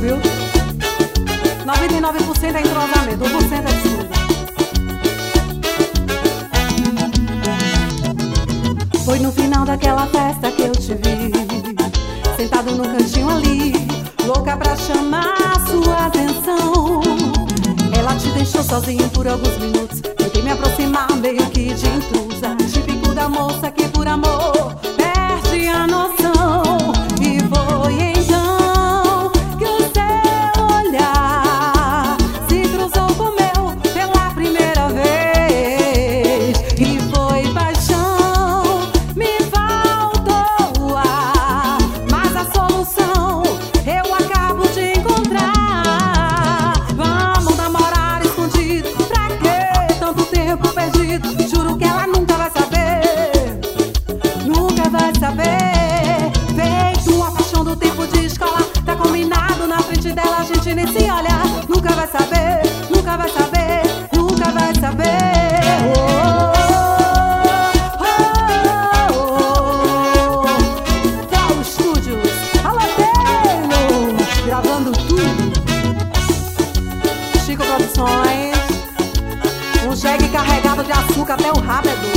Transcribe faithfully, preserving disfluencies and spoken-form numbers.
viu? noventa e nove por cento é entrosamento, um por cento é descuido. Foi no final daquela festa que eu te vi, sentado no cantinho ali, louca pra chamar sua atenção. Ela te deixou sozinho por alguns minutos. Tentei me aproximar meio que de intrusa, típico da moça que por amor perde a noção. E foi então que o seu olhar se cruzou com o meu pela primeira vez. E foi paixão, me faltou o ar, mas a solução eu acabo de encontrar. Vamos namorar escondido, pra que tanto tempo perdido? Juro que ela nunca vai saber, nunca vai saber. Feito uma paixão do tempo de escola, tá combinado na frente dela, a gente nem se olha. Nunca vai saber, nunca vai saber, nunca vai saber. Oh, oh, oh, oh. Tchau, Estúdios, alô, Taylor, gravando tudo. Chico Produções, um jegue carregado de açúcar até o rabo é doido.